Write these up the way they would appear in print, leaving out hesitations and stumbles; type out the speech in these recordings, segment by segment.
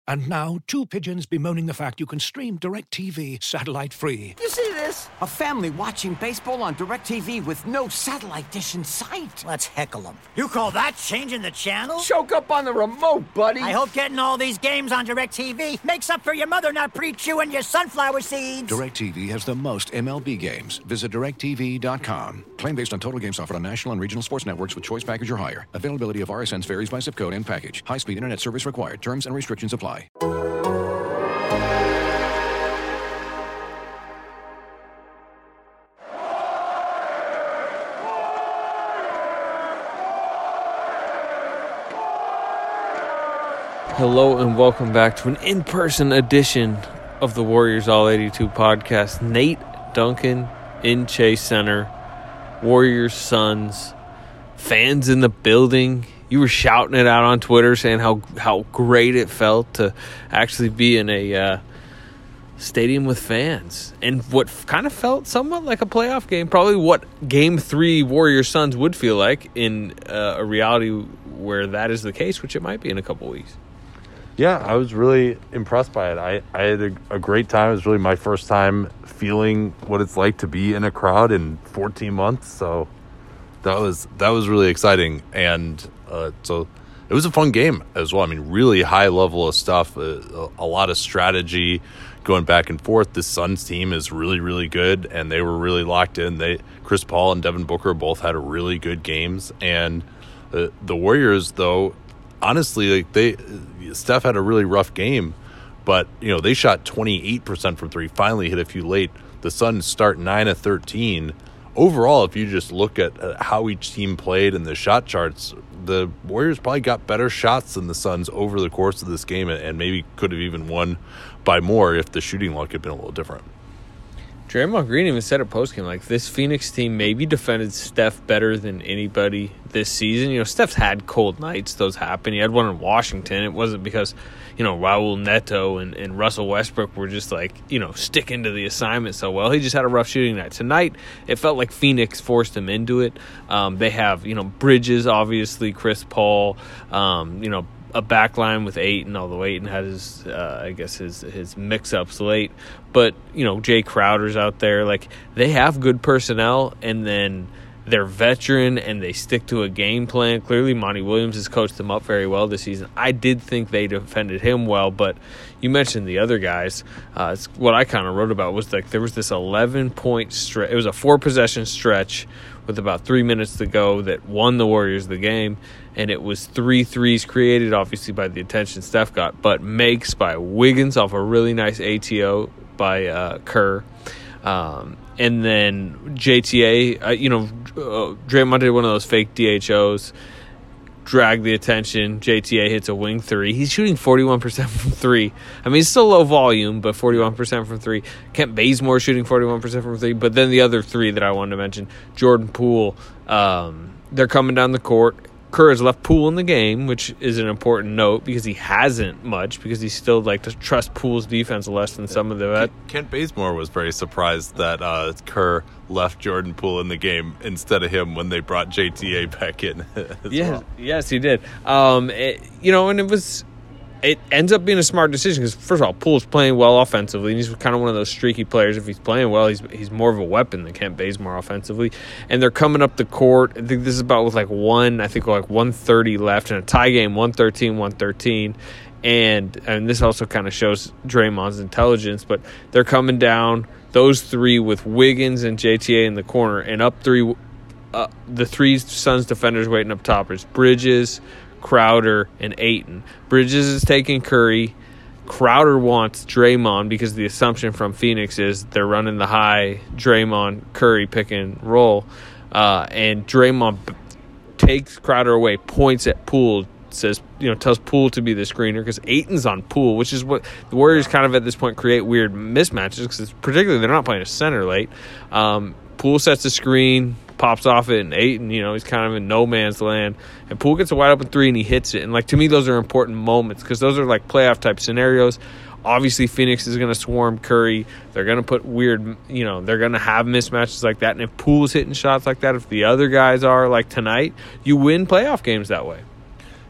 And now, two pigeons bemoaning the fact you can stream DirecTV satellite-free. You see this? A family watching baseball on DirecTV with no satellite dish in sight. Let's heckle them. You call that changing the channel? Choke up on the remote, buddy. I hope getting all these games on DirecTV makes up for your mother not pre-chewing your sunflower seeds. DirecTV has the most MLB games. Visit DirecTV.com. Claim based on total games offered on national and regional sports networks with choice package or higher. Availability of RSNs varies by zip code and package. High-speed internet service required. Terms and restrictions apply. Hello and welcome back to an in-person edition of the Warriors All 82 podcast. Nate Duncan in Chase Center. Warriors, Suns, fans in the building. You were shouting it out on Twitter saying how great it felt to actually be in a stadium with fans. And what kind of felt somewhat like a playoff game. Probably what Game 3 Warriors-Suns would feel like in a reality where that is the case, which it might be in a couple weeks. Yeah, I was really impressed by it. I had a great time. It was really my first time feeling what it's like to be in a crowd in 14 months. So that was really exciting. And so it was a fun game as well. I mean, really high level of stuff, a lot of strategy going back and forth. The Suns team is really, really good, and they were really locked in. Chris Paul and Devin Booker both had really good games. And the Warriors, though, honestly, Steph had a really rough game, but they shot 28% from three, finally hit a few late. The Suns start 9 of 13. Overall, if you just look at how each team played and the shot charts, the Warriors probably got better shots than the Suns over the course of this game, and maybe could have even won by more if the shooting luck had been a little different. Draymond Green even said at postgame, like, this Phoenix team maybe defended Steph better than anybody this season. Steph's had cold nights. Those happen. He had one in Washington. It wasn't because, Raul Neto and Russell Westbrook were just, sticking to the assignment so well. He just had a rough shooting night. Tonight, it felt like Phoenix forced him into it. They have, Bridges, obviously, Chris Paul, a back line with Ayton, although Ayton had his mix-ups late. But, Jay Crowder's out there. Like, they have good personnel, and then they're veteran, and they stick to a game plan. Clearly, Monty Williams has coached them up very well this season. I did think they defended him well, but you mentioned the other guys. What I kind of wrote about was, there was this 11-point stretch. It was a 4-possession stretch with about 3 minutes to go that won the Warriors the game. And it was 3 threes created, obviously, by the attention Steph got, but makes by Wiggins off a really nice ATO by Kerr. And then JTA, Draymond did one of those fake DHOs, dragged the attention. JTA hits a wing 3. He's shooting 41% from 3. I mean, it's still low volume, but 41% from 3. Kent Bazemore shooting 41% from 3. But then the other 3 that I wanted to mention, Jordan Poole, they're coming down the court. Kerr has left Poole in the game, which is an important note because he hasn't much, because he still to trust Poole's defense less than some of the Kent Bazemore was very surprised that Kerr left Jordan Poole in the game instead of him when they brought JTA back in. Yes, he did. And it ends up being a smart decision because, first of all, Poole's playing well offensively, and he's kind of one of those streaky players. If he's playing well, he's more of a weapon than Kent Bazemore offensively. And they're coming up the court. I think this is about with 1:30 left in a tie game, 113-113. And this also kind of shows Draymond's intelligence, but they're coming down, those 3 with Wiggins and JTA in the corner, and up 3, the 3 Suns defenders waiting up top. It's Bridges, Crowder, and Ayton. Bridges is taking Curry. Crowder wants Draymond because the assumption from Phoenix is they're running the high Draymond Curry pick and roll. And Draymond takes Crowder away, points at Poole, tells Poole to be the screener because Ayton's on Poole, which is what the Warriors kind of at this point create weird mismatches because particularly they're not playing a center late. Poole sets the screen, pops off it, and Ayton, he's kind of in no man's land. And Poole gets a wide open 3 and he hits it. And to me, those are important moments because those are playoff type scenarios. Obviously, Phoenix is going to swarm Curry. They're going to put weird, they're going to have mismatches like that. And if Poole's hitting shots like that, if the other guys are like tonight, you win playoff games that way.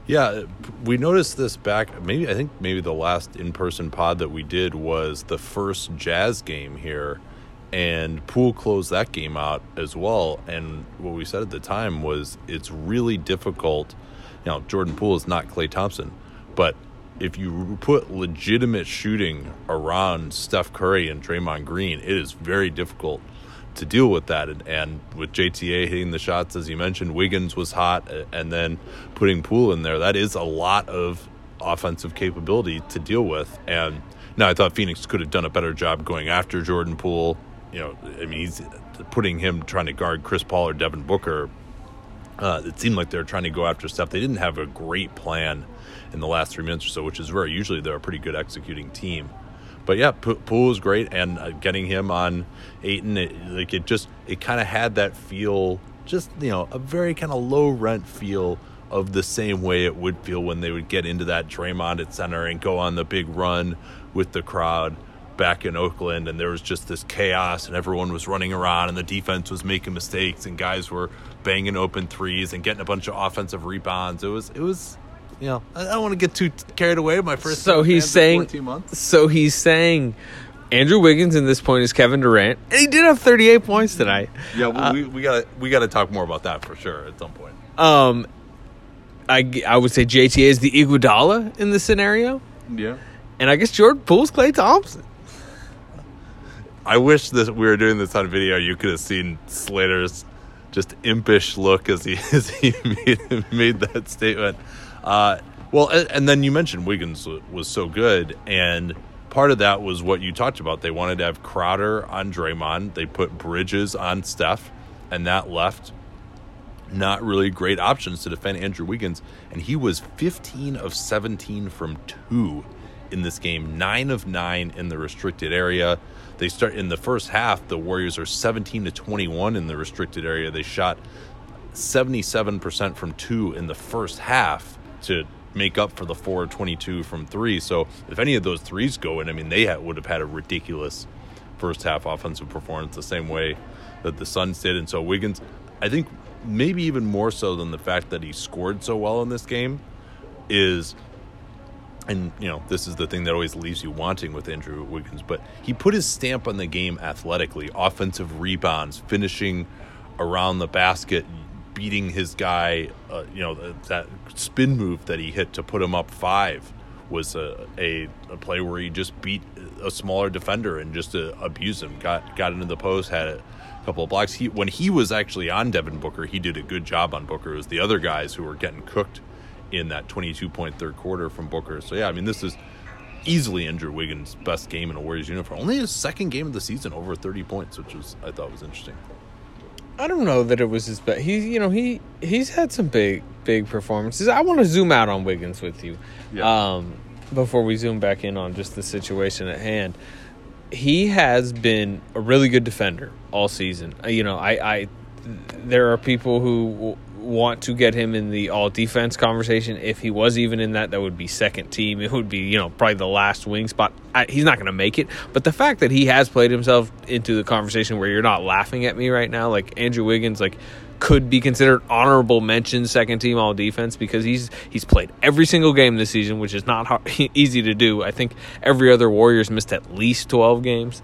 Yeah, we noticed this back. I think the last in-person pod that we did was the first Jazz game here, and Poole closed that game out as well. And what we said at the time was it's really difficult. You know, Jordan Poole is not Klay Thompson, but if you put legitimate shooting around Steph Curry and Draymond Green, it is very difficult to deal with that. And with JTA hitting the shots, as you mentioned, Wiggins was hot, and then putting Poole in there, that is a lot of offensive capability to deal with. And now I thought Phoenix could have done a better job going after Jordan Poole. You know, I mean, he's putting him trying to guard Chris Paul or Devin Booker. It seemed like they were trying to go after Steph. They didn't have a great plan in the last 3 minutes or so, which is rare. Usually they're a pretty good executing team. But yeah, Poole was great, and getting him on Ayton, it kind of had that feel, just, you know, a very kind of low rent feel of the same way it would feel when they would get into that Draymond at center and go on the big run with the crowd back in Oakland, and there was just this chaos, and everyone was running around, and the defense was making mistakes, and guys were banging open threes and getting a bunch of offensive rebounds. It was. You know, I don't want to get too carried away. My first. So he's saying. 14 months. So he's saying, Andrew Wiggins in this point is Kevin Durant, and he did have 38 points tonight. Yeah, well, we got to talk more about that for sure at some point. I would say JTA is the Iguodala in this scenario. Yeah, and I guess Jordan Poole's Klay Thompson. I wish that we were doing this on video. You could have seen Slater's just impish look as he made that statement. Well, and then you mentioned Wiggins was so good, and part of that was what you talked about. They wanted to have Crowder on Draymond. They put Bridges on Steph, and that left not really great options to defend Andrew Wiggins. And he was 15 of 17 from 2 in this game, 9 of 9 in the restricted area. They start in the first half. The Warriors are 17 to 21 in the restricted area. They shot 77% from 2 in the first half to make up for the 4 of 22 from 3. So if any of those threes go in, I mean, they would have had a ridiculous first half offensive performance the same way that the Suns did. And so Wiggins, I think maybe even more so than the fact that he scored so well in this game is, and you know, this is the thing that always leaves you wanting with Andrew Wiggins, but he put his stamp on the game athletically, offensive rebounds, finishing around the basket, beating his guy, that spin move that he hit to put him up 5 was a play where he just beat a smaller defender and just abused him, got into the post, had a couple of blocks. When he was actually on Devin Booker, he did a good job on Booker. It was the other guys who were getting cooked in that 22-point third quarter from Booker. So, yeah, I mean, this is easily Andrew Wiggins' best game in a Warriors uniform. Only his second game of the season over 30 points, which I thought was interesting. I don't know that it was his best. He's had some big performances. I want to zoom out on Wiggins with you, before we zoom back in on just the situation at hand. He has been a really good defender all season. There are people who want to get him in the all-defense conversation. If he was even in that would be second team. It would be, probably the last wing spot. He's not going to make it. But the fact that he has played himself into the conversation where you're not laughing at me right now, like Andrew Wiggins, could be considered honorable mention second team all-defense because he's played every single game this season, which is not easy to do. I think every other Warriors missed at least 12 games.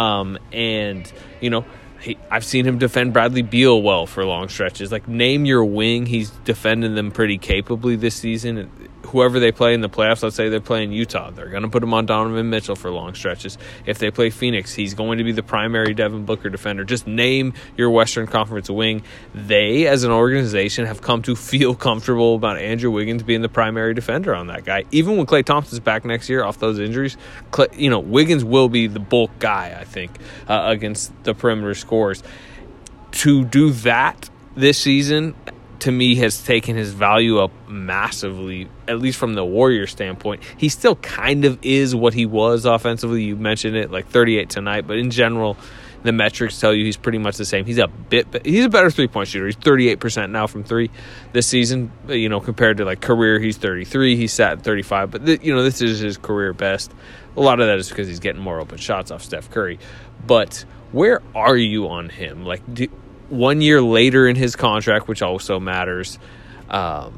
I've seen him defend Bradley Beal well for long stretches. Name your wing, he's defending them pretty capably this season. Whoever they play in the playoffs, let's say they're playing Utah, they're going to put him on Donovan Mitchell for long stretches. If they play Phoenix, he's going to be the primary Devin Booker defender. Just name your Western Conference wing. They, as an organization, have come to feel comfortable about Andrew Wiggins being the primary defender on that guy. Even when Klay Thompson's back next year off those injuries, Wiggins will be the bulk guy, I think, against the perimeter scorers. To do that this season, to me, has taken his value up massively, at least from the Warriors standpoint. He still kind of is what he was offensively. You mentioned it, 38 tonight, but in general, the metrics tell you he's pretty much the same. He's a better three-point shooter. He's 38% now from 3 this season, compared to career, he's 33. He's sat at 35, but this is his career best. A lot of that is because he's getting more open shots off Steph Curry. But where are you on him? 1 year later in his contract, which also matters,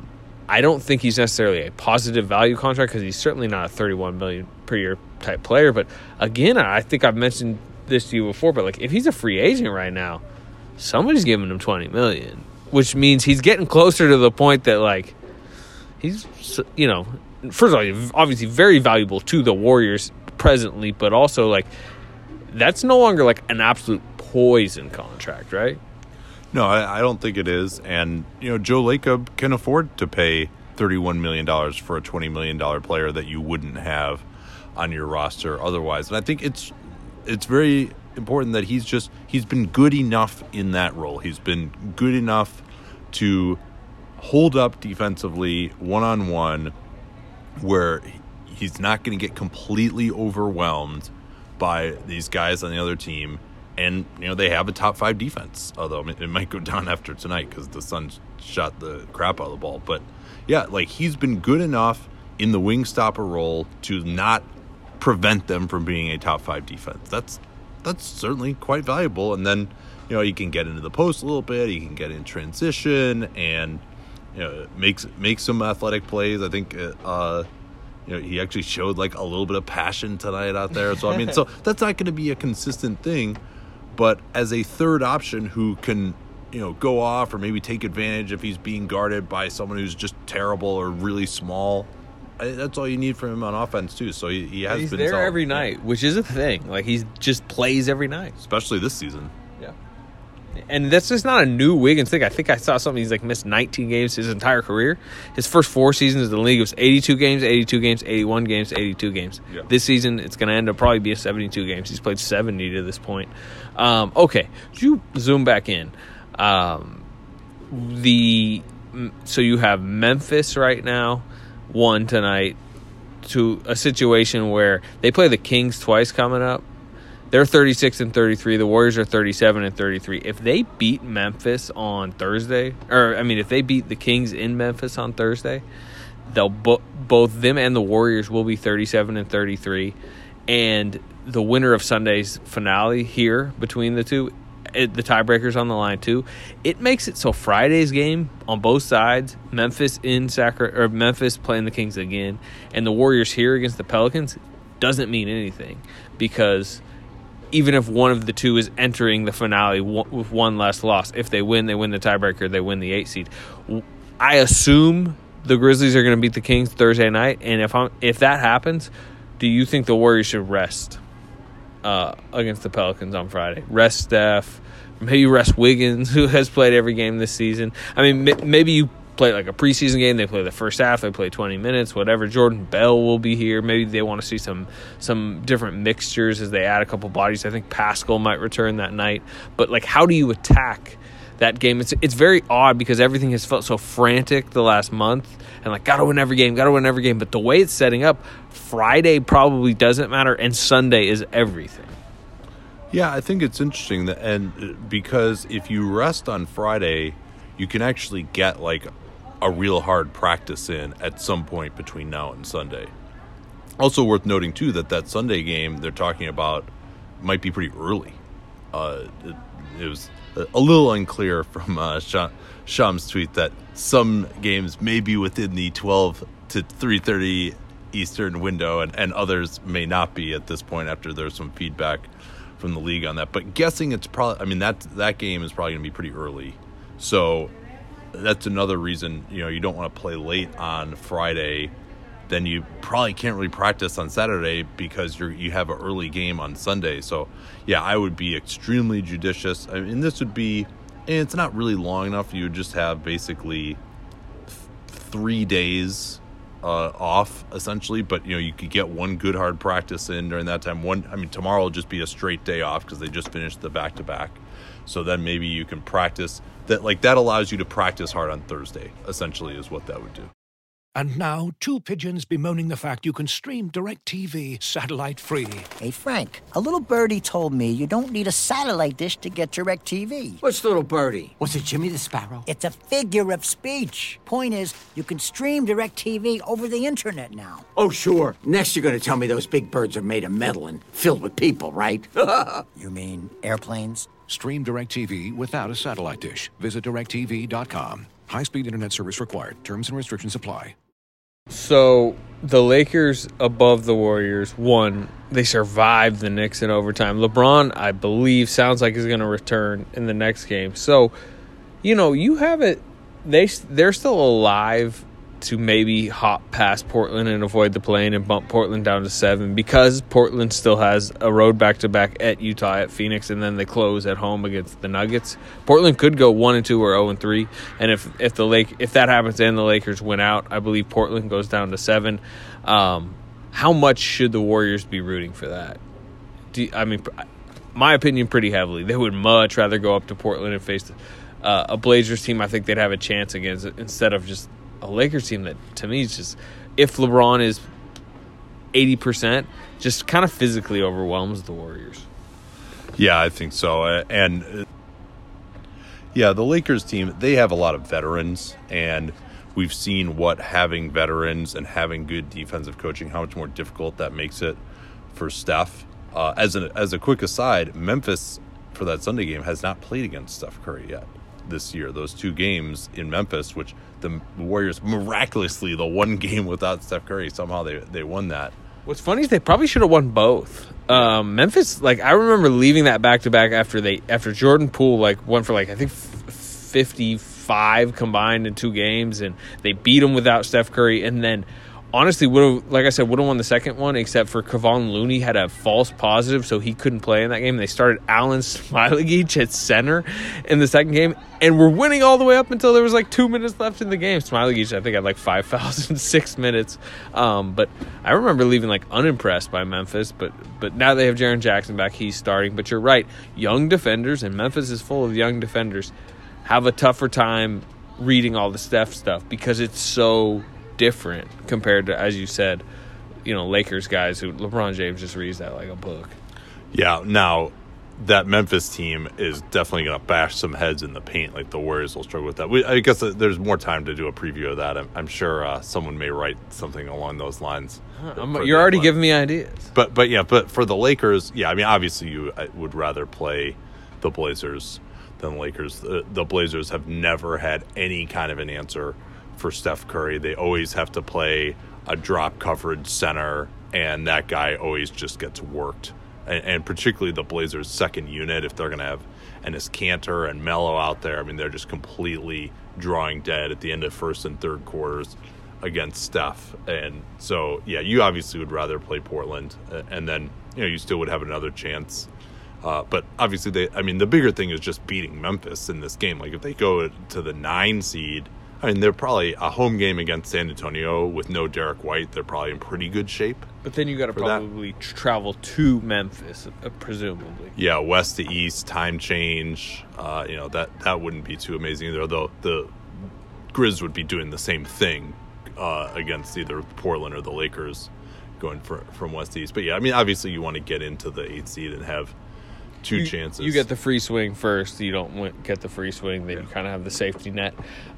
I don't think he's necessarily a positive value contract because he's certainly not a $31 million per year type player. But again, I think I've mentioned this to you before, but like if he's a free agent right now, somebody's giving him $20 million, which means he's getting closer to the point that like he's, you know, first of all, he's obviously very valuable to the Warriors presently, but also like that's no longer like an absolute poison contract, right? No, I don't think it is. And, you know, Joe Lacob can afford to pay $31 million for a $20 million player that you wouldn't have on your roster otherwise. And I think it's very important that he's been good enough in that role. He's been good enough to hold up defensively one-on-one where he's not going to get completely overwhelmed by these guys on the other team. And, you know, they have a top 5 defense, although it might go down after tonight because the Suns shot the crap out of the ball. But, yeah, like he's been good enough in the wing stopper role to not prevent them from being a top 5 defense. That's certainly quite valuable. And then, you know, he can get into the post a little bit. He can get in transition and, you know, make some athletic plays. I think, you know, he actually showed like a little bit of passion tonight out there. So, I mean, so that's not going to be a consistent thing. But as a third option who can, you know, go off or maybe take advantage if he's being guarded by someone who's just terrible or really small, that's all you need from him on offense too. So he has he's been there solid. every night, which is a thing. Like he just plays every night, especially this season. Yeah, and that's just not a new Wiggins thing. I think I saw something. He's like missed 19 games his entire career. His first 4 seasons in the league was 82 games, 82 games, 81 games, 82 games. Yeah. This season it's going to end up probably be 72 games. He's played 70 to this point. Okay, you zoom back in. So you have Memphis right now, won tonight, to a situation where they play the Kings twice coming up. They're 36-33. The Warriors are 37-33. If they beat Memphis on Thursday, if they beat the Kings in Memphis on Thursday, they'll both them and the Warriors will be 37-33. And the winner of Sunday's finale here between the two, the tiebreaker's on the line too. It makes it so Friday's game on both sides, Memphis Memphis playing the Kings again, and the Warriors here against the Pelicans doesn't mean anything because even if one of the two is entering the finale with one less loss, if they win the tiebreaker, they win the 8 seed. I assume the Grizzlies are going to beat the Kings Thursday night, and if that happens, do you think the Warriors should rest against the Pelicans on Friday? Rest Steph, maybe rest Wiggins, who has played every game this season. I mean, maybe you play like a preseason game. They play the first half. They play 20 minutes, whatever. Jordan Bell will be here. Maybe they want to see some different mixtures as they add a couple bodies. I think Pascal might return that night. But, like, how do you attack that game? It's very odd because everything has felt so frantic the last month and, like, got to win every game. But the way it's setting up, Friday probably doesn't matter and Sunday is everything. Yeah, I think it's interesting because if you rest on Friday, you can actually get, like, a real hard practice in at some point between now and Sunday. Also worth noting, too, that Sunday game they're talking about might be pretty early. It was a little unclear from Sham's tweet that some games may be within the 12 to 3:30 Eastern window and others may not be at this point after there's some feedback from the league on that. But guessing it's probably, I mean, that game is probably going to be pretty early. So that's another reason, you don't want to play late on Friday. Then you probably can't really practice on Saturday because you have an early game on Sunday. So, yeah, I would be extremely judicious. I mean, this would be, and it's not really long enough. You would just have basically 3 days off, essentially. But, you could get one good hard practice in during that time. Tomorrow will just be a straight day off because they just finished the back-to-back. So then maybe you can practice. That allows you to practice hard on Thursday, essentially, is what that would do. And now, two pigeons bemoaning the fact you can stream DirecTV satellite-free. Hey, Frank, a little birdie told me you don't need a satellite dish to get DirecTV. What's little birdie? Was it Jimmy the Sparrow? It's a figure of speech. Point is, you can stream DirecTV over the internet now. Oh, sure. Next you're going to tell me those big birds are made of metal and filled with people, right? You mean airplanes? Stream DirecTV without a satellite dish. Visit DirecTV.com. High-speed internet service required. Terms and restrictions apply. So the Lakers above the Warriors. One, they survived the Knicks in overtime. LeBron, I believe, sounds like he's going to return in the next game. So, you have it. They're still alive to maybe hop past Portland and avoid the play-in and bump Portland down to 7 because Portland still has a road back-to-back at Utah, at Phoenix, and then they close at home against the Nuggets. Portland could go 1-2 or 0-3, and if that happens and the Lakers win out, I believe Portland goes down to 7. How much should the Warriors be rooting for that? My opinion, pretty heavily. They would much rather go up to Portland and face a Blazers team I think they'd have a chance against instead of just a Lakers team that, to me, is just, if LeBron is 80%, just kind of physically overwhelms the Warriors. Yeah, I think so. And, the Lakers team, they have a lot of veterans, and we've seen what having veterans and having good defensive coaching, how much more difficult that makes it for Steph. As a quick aside, Memphis, for that Sunday game, has not played against Steph Curry yet this year. Those 2 games in Memphis, which the Warriors miraculously, the one game without Steph Curry, somehow they won that. What's funny is they probably should have won both. Memphis, I remember leaving that back-to-back after Jordan Poole went for I think 55 combined in 2 games, and they beat him without Steph Curry, and then honestly would have won the second one, except for Kevon Looney had a false positive, so he couldn't play in that game. They started Alen Smailagić at center in the second game, and were winning all the way up until there was 2 minutes left in the game. Smailagić, I think, had 5 fouls in 6 minutes. But I remember leaving unimpressed by Memphis, but now they have Jaren Jackson back. He's starting. But you're right, young defenders, and Memphis is full of young defenders, have a tougher time reading all the Steph stuff because it's so different compared to, as you said, Lakers guys who LeBron James just reads that like a book. Yeah, now that Memphis team is definitely going to bash some heads in the paint. The Warriors will struggle with that. I guess there's more time to do a preview of that. I'm sure someone may write something along those lines. You're already giving me ideas. But for the Lakers, obviously you would rather play the Blazers than the Lakers. The Blazers have never had any kind of an answer for Steph Curry. They always have to play a drop coverage center, and that guy always just gets worked. And particularly the Blazers' second unit, if they're going to have Enes Kanter and Melo out there, they're just completely drawing dead at the end of first and third quarters against Steph. And so, you obviously would rather play Portland, and then you still would have another chance. But obviously, the bigger thing is just beating Memphis in this game. If they go to the 9 seed, they're probably a home game against San Antonio with no Derek White. They're probably in pretty good shape. But then you got to probably travel to Memphis, presumably. Yeah, west to east, time change. That wouldn't be too amazing either. Though the Grizz would be doing the same thing against either Portland or the Lakers, going from west to east. But obviously you want to get into the 8th seed and have 2 chances. You get the free swing first. You don't get the free swing, then you kind of have the safety net.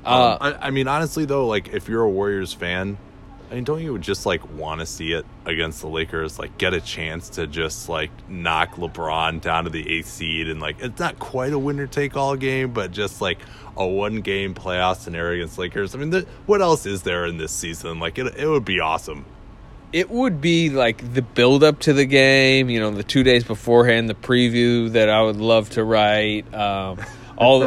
Honestly, though, if you're a Warriors fan, don't you just want to see it against the Lakers? Get a chance to just knock LeBron down to the 8th seed, and it's not quite a winner take all game, but just a 1-game playoff scenario against Lakers. What else is there in this season? It would be awesome. It would be the build up to the game, the 2 days beforehand, the preview that I would love to write. All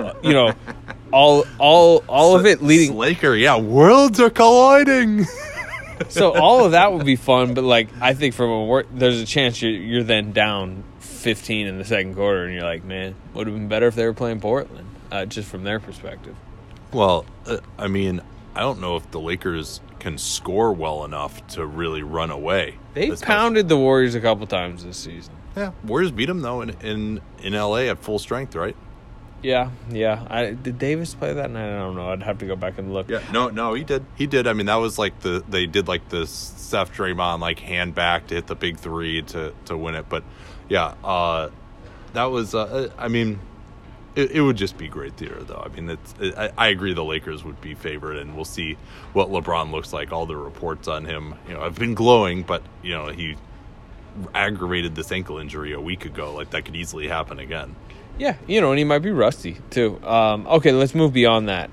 of it leading. Laker, worlds are colliding. So all of that would be fun, but I think there's a chance you're then down 15 in the second quarter, and you're like, man, would have been better if they were playing Portland, just from their perspective. Well, I don't know if the Lakers can score well enough to really run away. They've pounded the Warriors a couple times this season. Yeah, Warriors beat them though in LA at full strength, right? Yeah. Did Davis play that night? I don't know. I'd have to go back and look. Yeah, no, he did. That was they did the Steph Draymond hand back to hit the big 3 to win it. But that was It would just be great theater, though. I agree the Lakers would be favored, and we'll see what LeBron looks like. All the reports on him, have been glowing, but, he aggravated this ankle injury a week ago. That could easily happen again. Yeah, and he might be rusty too. Okay, let's move beyond that.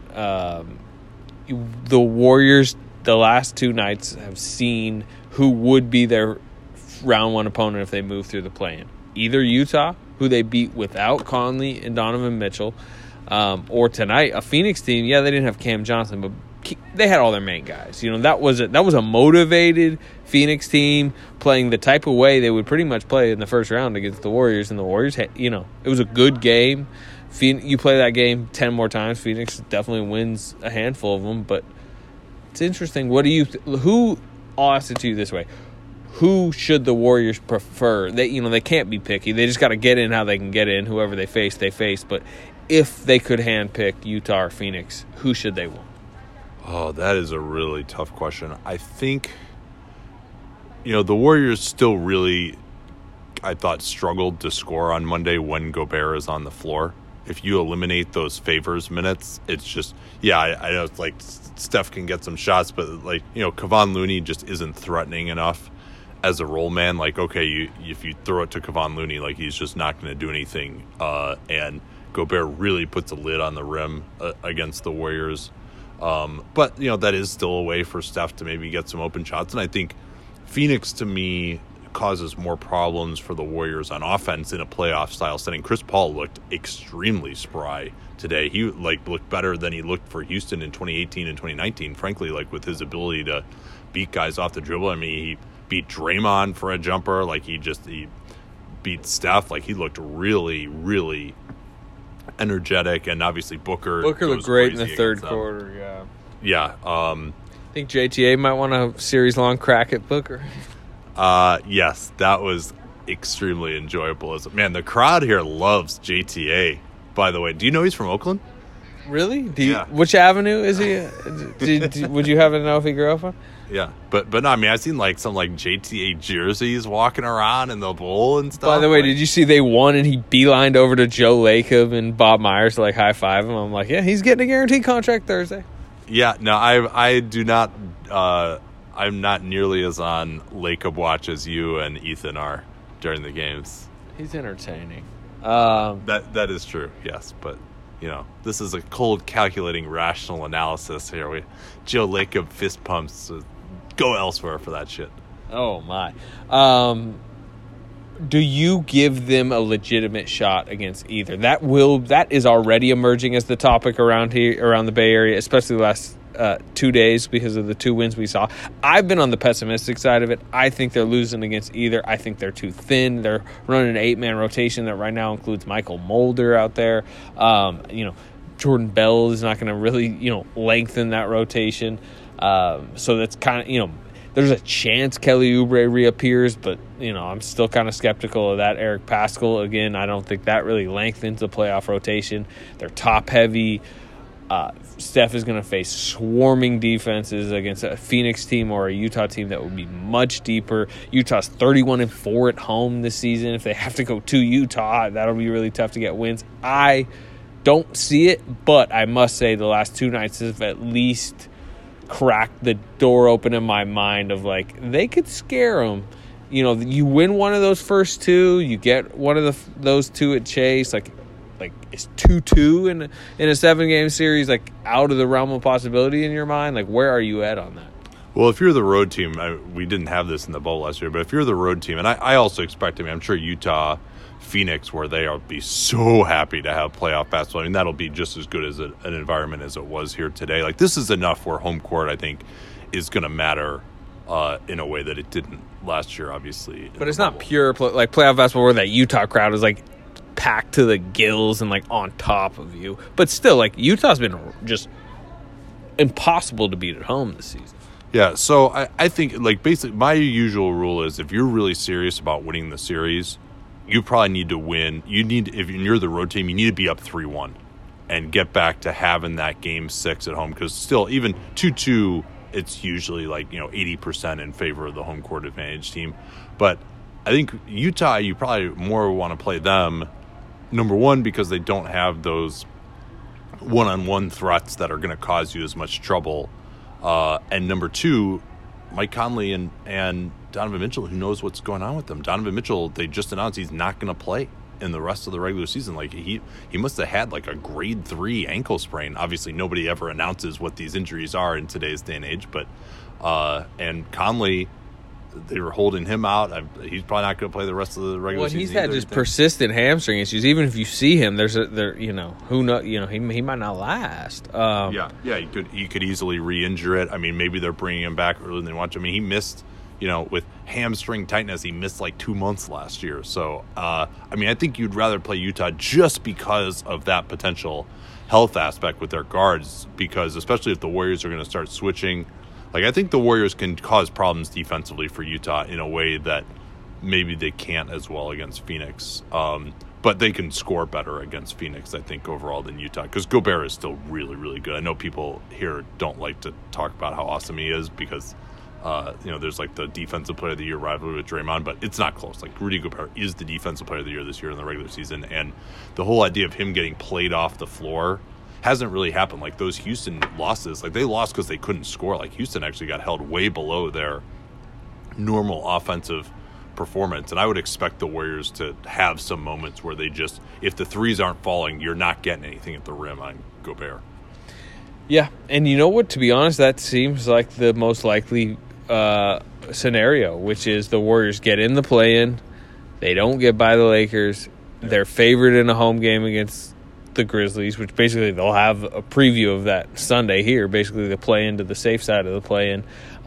The Warriors, the last 2 nights, have seen who would be their round 1 opponent if they move through the play-in. Either Utah, who they beat without Conley and Donovan Mitchell, or tonight, a Phoenix team. Yeah, they didn't have Cam Johnson, but they had all their main guys. That was a motivated Phoenix team playing the type of way they would pretty much play in the first round against the Warriors. And the Warriors, it was a good game. You play that game 10 more times, Phoenix definitely wins a handful of them. But it's interesting. What do you? I'll ask it to you this way: who should the Warriors prefer? They can't be picky. They just got to get in how they can get in. Whoever they face, they face. But if they could handpick Utah or Phoenix, who should they want? Oh, that is a really tough question. I think, the Warriors still really, I thought, struggled to score on Monday when Gobert is on the floor. If you eliminate those favors minutes, it's just, I know it's like Steph can get some shots, but Kevon Looney just isn't threatening enough as a role man. Like, okay, if you throw it to Kevon Looney, he's just not going to do anything. And Gobert really puts a lid on the rim against the Warriors. But, that is still a way for Steph to maybe get some open shots. And I think Phoenix, to me, causes more problems for the Warriors on offense in a playoff-style setting. Chris Paul looked extremely spry today. He, looked better than he looked for Houston in 2018 and 2019, frankly, with his ability to beat guys off the dribble. I mean, he beat Draymond for a jumper. He beat Steph. He looked really, really energetic, and obviously Booker looked great in the third quarter. Yeah. I think JTA might want a series-long crack at Booker. Yes, that was extremely enjoyable. Man, the crowd here loves JTA. By the way, do you know he's from Oakland? Really? Yeah. Which avenue is he? Would you happen to know if he grew up on? Yeah, but no, I mean, I've seen some JTA jerseys walking around in the bowl and stuff. By the way, did you see they won and he beelined over to Joe Lacob and Bob Myers to high five him? I'm like, yeah, he's getting a guaranteed contract Thursday. Yeah, no, I do not. I'm not nearly as on Lacob watch as you and Ethan are during the games. He's entertaining. That is true. Yes, but. This is a cold, calculating, rational analysis here. Joe Lacob fist pumps. Go elsewhere for that shit. Oh, my. Do you give them a legitimate shot against either? That is already emerging as the topic around the Bay Area, especially the last 2 days because of the 2 wins we saw. I've been on the pessimistic side of it. I think they're losing against either. I think they're too thin. They're running an 8-man rotation that right now includes Michael Mulder out there. Jordan Bell is not going to really, lengthen that rotation. So that's kind of, there's a chance Kelly Oubre reappears, but, I'm still kind of skeptical of that. Eric Paschall, again, I don't think that really lengthens the playoff rotation. They're top-heavy. Steph is going to face swarming defenses against a Phoenix team or a Utah team that would be much deeper. Utah's 31-4 at home this season. If they have to go to Utah, that'll be really tough to get wins. I don't see it, but I must say the last 2 nights have at least cracked the door open in my mind of they could scare them. You win one of those first 2, you get one of those 2 at Chase, is 2-2 in a 7-game series out of the realm of possibility in your mind? Where are you at on that? Well, if you're the road team, we didn't have this in the bowl last year, but if you're the road team, and I also expect, I'm sure Utah, Phoenix, where they will be so happy to have playoff basketball. I mean, that'll be just as good as an environment as it was here today. This is enough where home court, I think, is going to matter in a way that it didn't last year, obviously. But it's not pure playoff basketball where that Utah crowd is packed to the gills and on top of you. But still, Utah's been just impossible to beat at home this season. Yeah, so I think basically my usual rule is if you're really serious about winning the series, you probably need to win. If you're the road team, you need to be up 3-1 and get back to having that game 6 at home, because still even 2-2, it's usually 80% in favor of the home court advantage team. But I think Utah, you probably more want to play them, number one, because they don't have those one-on-one threats that are going to cause you as much trouble. And number 2, Mike Conley and Donovan Mitchell, who knows what's going on with them. Donovan Mitchell, they just announced he's not going to play in the rest of the regular season. Like he must have had like a grade 3 ankle sprain. Obviously, nobody ever announces what these injuries are in today's day and age. But and Conley, they were holding him out. He's probably not going to play the rest of the regular season. He's had just persistent hamstring issues. Even if you see him, who knows? He might not last. He could easily re-injure it. I mean, maybe they're bringing him back earlier than they want to. I mean, he missed. With hamstring tightness, he missed like 2 months last year. So, I think you'd rather play Utah just because of that potential health aspect with their guards, because especially if the Warriors are going to start switching. Like, I think the Warriors can cause problems defensively for Utah in a way that maybe they can't as well against Phoenix. But they can score better against Phoenix, I think, overall than Utah, because Gobert is still really, really good. I know people here don't like to talk about how awesome he is because there's like the defensive player of the year rivalry with Draymond, but it's not close. Like, Rudy Gobert is the defensive player of the year this year in the regular season, and the whole idea of him getting played off the floor hasn't really happened. Like, those Houston losses, like, they lost because they couldn't score. Like, Houston actually got held way below their normal offensive performance, and I would expect the Warriors to have some moments where they just, if the threes aren't falling, you're not getting anything at the rim on Gobert. Yeah, and you know what? To be honest, that seems like the most likely scenario, which is the Warriors get in the play-in, they don't get by the Lakers, they're favored in a home game against the Grizzlies, which basically they'll have a preview of that Sunday here, basically the play-in to the safe side of the play-in,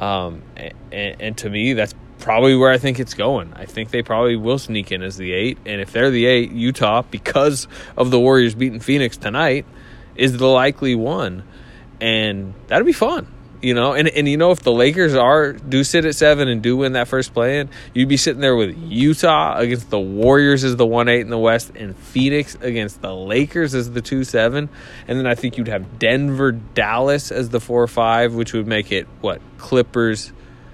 and to me, that's probably where I think it's going. I think they probably will sneak in as the 8, and if they're the 8, Utah, because of the Warriors beating Phoenix tonight, is the likely one, and that'd be fun. And if the Lakers do sit at 7 and do win that first play-in, you'd be sitting there with Utah against the Warriors as the 1-8 in the West, and Phoenix against the Lakers as the 2-7, and then I think you'd have Denver, Dallas as the 4-5, which would make it Clippers.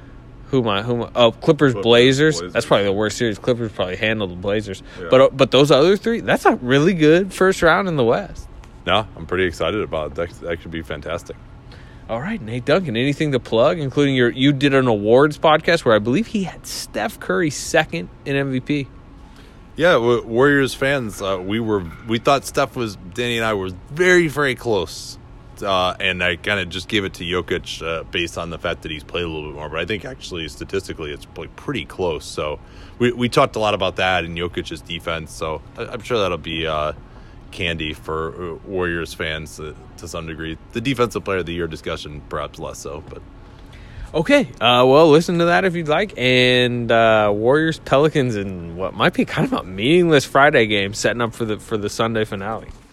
Clippers, Blazers. That's probably the worst series. Clippers probably handled the Blazers, but those other 3, that's a really good first round in the West. No, I'm pretty excited about it. That could be fantastic. All right, Nate Duncan, anything to plug, including you did an awards podcast where I believe he had Steph Curry second in MVP. Yeah, Warriors fans, we thought Danny and I were very, very close. And I kind of just gave it to Jokic based on the fact that he's played a little bit more. But I think actually statistically it's pretty close. So we talked a lot about that and Jokic's defense. So I'm sure that'll be candy for Warriors fans to some degree. The defensive player of the year discussion perhaps less so, but okay. Well, listen to that if you'd like. And Warriors Pelicans in what might be kind of a meaningless Friday game setting up for the Sunday finale.